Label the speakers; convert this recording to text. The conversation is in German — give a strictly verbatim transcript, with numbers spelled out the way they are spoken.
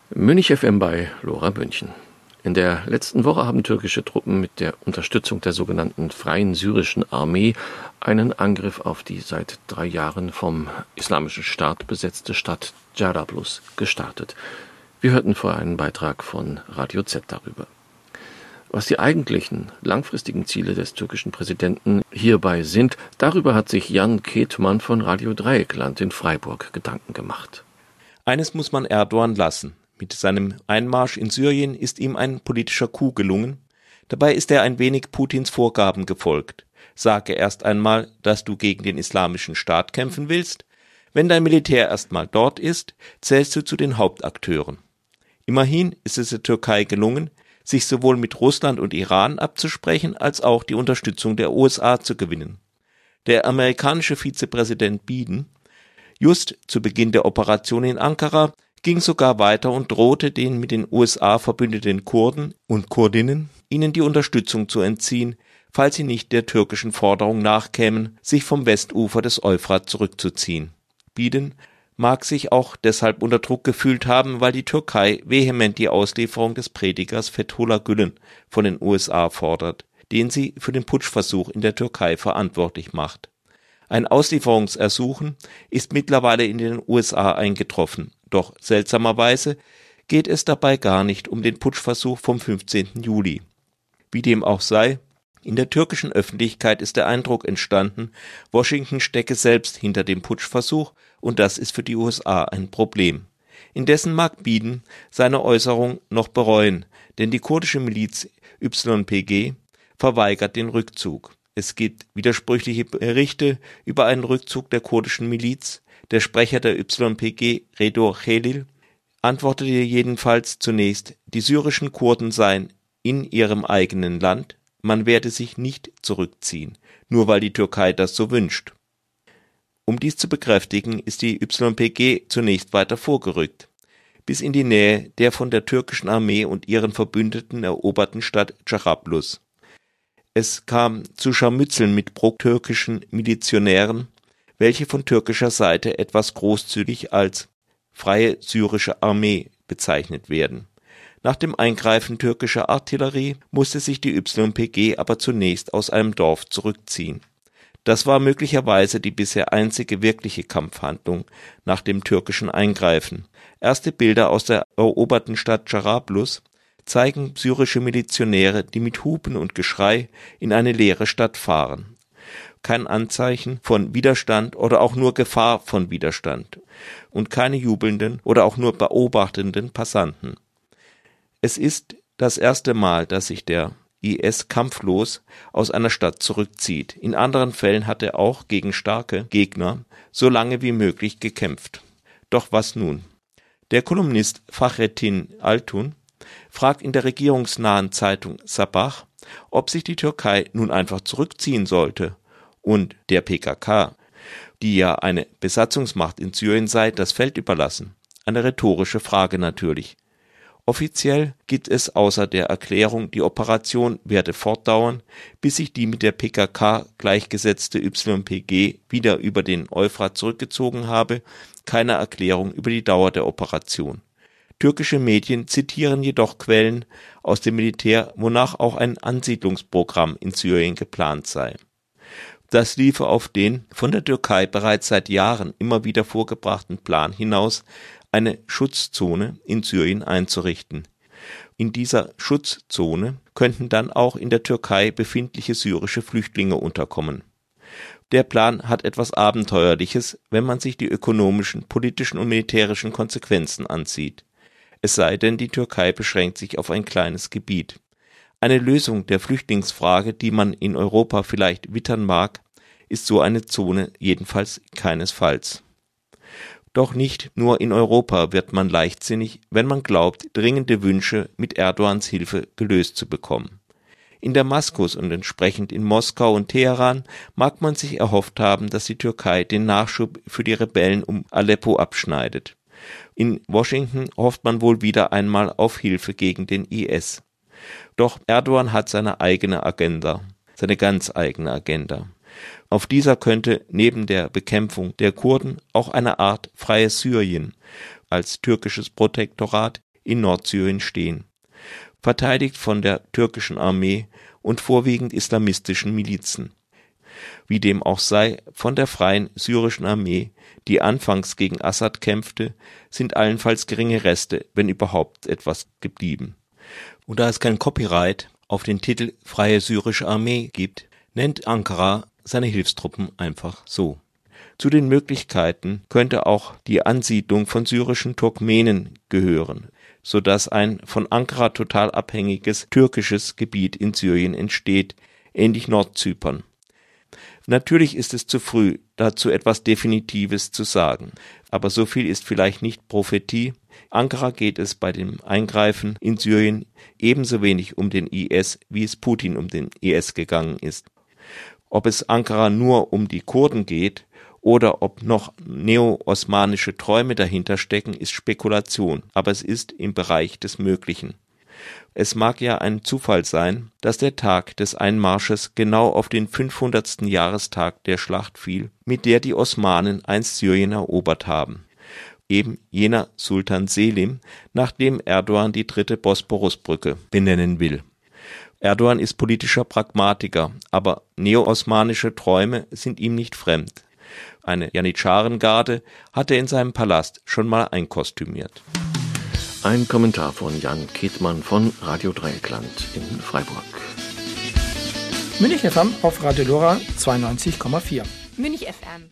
Speaker 1: Münich F M bei Lora München. In der letzten Woche haben türkische Truppen mit der Unterstützung der sogenannten Freien Syrischen Armee einen Angriff auf die seit drei Jahren vom Islamischen Staat besetzte Stadt Cerablus gestartet. Wir hörten vorher einen Beitrag von Radio Z darüber. Was die eigentlichen langfristigen Ziele des türkischen Präsidenten hierbei sind, darüber hat sich Jan Ketman von Radio Dreieckland in Freiburg Gedanken gemacht.
Speaker 2: Eines muss man Erdogan lassen. Mit seinem Einmarsch in Syrien ist ihm ein politischer Coup gelungen. Dabei ist er ein wenig Putins Vorgaben gefolgt. Sage erst einmal, dass du gegen den Islamischen Staat kämpfen willst. Wenn dein Militär erstmal dort ist, zählst du zu den Hauptakteuren. Immerhin ist es der Türkei gelungen, sich sowohl mit Russland und Iran abzusprechen, als auch die Unterstützung der U S A zu gewinnen. Der amerikanische Vizepräsident Biden, just zu Beginn der Operation in Ankara, ging sogar weiter und drohte den mit den U S A verbündeten Kurden und Kurdinnen, ihnen die Unterstützung zu entziehen, falls sie nicht der türkischen Forderung nachkämen, sich vom Westufer des Euphrat zurückzuziehen. Biden mag sich auch deshalb unter Druck gefühlt haben, weil die Türkei vehement die Auslieferung des Predigers Fethullah Gülen von den U S A fordert, den sie für den Putschversuch in der Türkei verantwortlich macht. Ein Auslieferungsersuchen ist mittlerweile in den U S A eingetroffen. Doch seltsamerweise geht es dabei gar nicht um den Putschversuch vom fünfzehnten Juli. Wie dem auch sei, in der türkischen Öffentlichkeit ist der Eindruck entstanden, Washington stecke selbst hinter dem Putschversuch und das ist für die U S A ein Problem. Indessen mag Biden seine Äußerung noch bereuen, denn die kurdische Miliz Y P G verweigert den Rückzug. Es gibt widersprüchliche Berichte über einen Rückzug der kurdischen Miliz. Der Sprecher der Y P G, Redor Khelil, antwortete jedenfalls zunächst, die syrischen Kurden seien in ihrem eigenen Land, man werde sich nicht zurückziehen, nur weil die Türkei das so wünscht. Um dies zu bekräftigen, ist die Y P G zunächst weiter vorgerückt, bis in die Nähe der von der türkischen Armee und ihren Verbündeten eroberten Stadt Cerablus. Es kam zu Scharmützeln mit pro-türkischen Milizionären, welche von türkischer Seite etwas großzügig als Freie Syrische Armee bezeichnet werden. Nach dem Eingreifen türkischer Artillerie musste sich die Y P G aber zunächst aus einem Dorf zurückziehen. Das war möglicherweise die bisher einzige wirkliche Kampfhandlung nach dem türkischen Eingreifen. Erste Bilder aus der eroberten Stadt Cerablus zeigen syrische Milizionäre, die mit Hupen und Geschrei in eine leere Stadt fahren. Kein Anzeichen von Widerstand oder auch nur Gefahr von Widerstand und keine jubelnden oder auch nur beobachtenden Passanten. Es ist das erste Mal, dass sich der I S kampflos aus einer Stadt zurückzieht. In anderen Fällen hat er auch gegen starke Gegner so lange wie möglich gekämpft. Doch was nun? Der Kolumnist Fahrettin Altun fragt in der regierungsnahen Zeitung Sabah, ob sich die Türkei nun einfach zurückziehen sollte und der P K K, die ja eine Besatzungsmacht in Syrien sei, das Feld überlassen. Eine rhetorische Frage natürlich. Offiziell gibt es außer der Erklärung, die Operation werde fortdauern, bis sich die mit der P K K gleichgesetzte Y P G wieder über den Euphrat zurückgezogen habe, keine Erklärung über die Dauer der Operation. Türkische Medien zitieren jedoch Quellen aus dem Militär, wonach auch ein Ansiedlungsprogramm in Syrien geplant sei. Das liefe auf den von der Türkei bereits seit Jahren immer wieder vorgebrachten Plan hinaus, eine Schutzzone in Syrien einzurichten. In dieser Schutzzone könnten dann auch in der Türkei befindliche syrische Flüchtlinge unterkommen. Der Plan hat etwas Abenteuerliches, wenn man sich die ökonomischen, politischen und militärischen Konsequenzen ansieht. Es sei denn, die Türkei beschränkt sich auf ein kleines Gebiet. Eine Lösung der Flüchtlingsfrage, die man in Europa vielleicht wittern mag, ist so eine Zone jedenfalls keinesfalls. Doch nicht nur in Europa wird man leichtsinnig, wenn man glaubt, dringende Wünsche mit Erdogans Hilfe gelöst zu bekommen. In Damaskus und entsprechend in Moskau und Teheran mag man sich erhofft haben, dass die Türkei den Nachschub für die Rebellen um Aleppo abschneidet. In Washington hofft man wohl wieder einmal auf Hilfe gegen den I S. Doch Erdogan hat seine eigene Agenda, seine ganz eigene Agenda. Auf dieser könnte neben der Bekämpfung der Kurden auch eine Art freies Syrien als türkisches Protektorat in Nordsyrien stehen, verteidigt von der türkischen Armee und vorwiegend islamistischen Milizen. Wie dem auch sei, von der Freien Syrischen Armee, die anfangs gegen Assad kämpfte, sind allenfalls geringe Reste, wenn überhaupt etwas, geblieben. Und da es kein Copyright auf den Titel Freie Syrische Armee gibt, nennt Ankara seine Hilfstruppen einfach so. Zu den Möglichkeiten könnte auch die Ansiedlung von syrischen Turkmenen gehören, sodass ein von Ankara total abhängiges türkisches Gebiet in Syrien entsteht, ähnlich Nordzypern. Natürlich ist es zu früh, dazu etwas Definitives zu sagen, aber so viel ist vielleicht nicht Prophetie. Ankara geht es bei dem Eingreifen in Syrien ebenso wenig um den I S, wie es Putin um den I S gegangen ist. Ob es Ankara nur um die Kurden geht oder ob noch neo-osmanische Träume dahinter stecken, ist Spekulation, aber es ist im Bereich des Möglichen. Es mag ja ein Zufall sein, dass der Tag des Einmarsches genau auf den fünfhundertsten Jahrestag der Schlacht fiel, mit der die Osmanen einst Syrien erobert haben. Eben jener Sultan Selim, nach dem Erdogan die dritte Bosporusbrücke benennen will. Erdogan ist politischer Pragmatiker, aber neo-osmanische Träume sind ihm nicht fremd. Eine Janitscharengarde hat er in seinem Palast schon mal einkostümiert.
Speaker 1: Ein Kommentar von Jan Ketmann von Radio Dreieckland in Freiburg.
Speaker 3: München F M auf Radio Lora zweiundneunzig Komma vier.
Speaker 4: München F M.